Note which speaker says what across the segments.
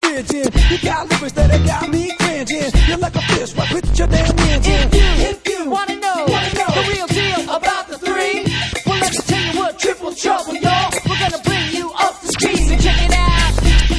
Speaker 1: pigeon. You got lyrics that got me cringing. You're like a fish right with your damn engine.
Speaker 2: If you wanna know the real deal about the three, well, let me tell you what triple trouble, y'all. We're gonna bring you up to speed, so check it out.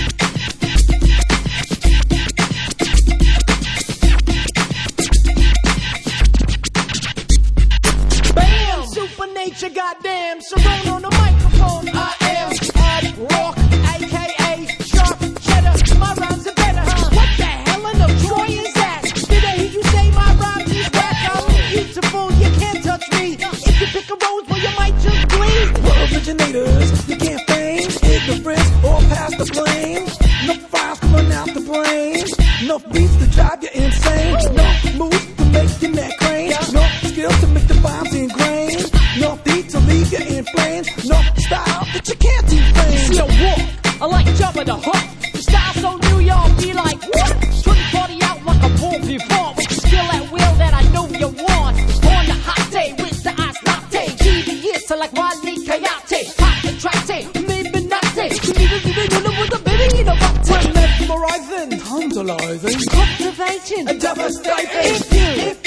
Speaker 2: Bam! Supernature, goddamn. Surround on the microphone. I am Ad Rock, aka Sharp Cheddar. My rhymes are better, huh? What the hell in the Troy is that? Did I hear you say my rhymes is whack? I'm beautiful, you can't touch me. If you pick a rose, well, you might just bleed.
Speaker 1: We're originators, you can't feign ignorance or pass the blame. No files coming out the brain. No beats to drive you insane. No moves to make your neck crane. No skills to make the rhymes ingrained. No beat to leave you in flames. No style that you can't defame.
Speaker 2: See a walk, I like jumping the hook. The style so new, y'all be like, what? 2040 out like a bull before. With the skill at will that I know you want. On the hot day with the ice latte. GBS, I like Wally Coyote. Hot and tractate, maybe not day. You need to with a baby, you know what?
Speaker 1: We're mesmerizing, tantalizing,
Speaker 2: Cultivating,
Speaker 1: and devastating.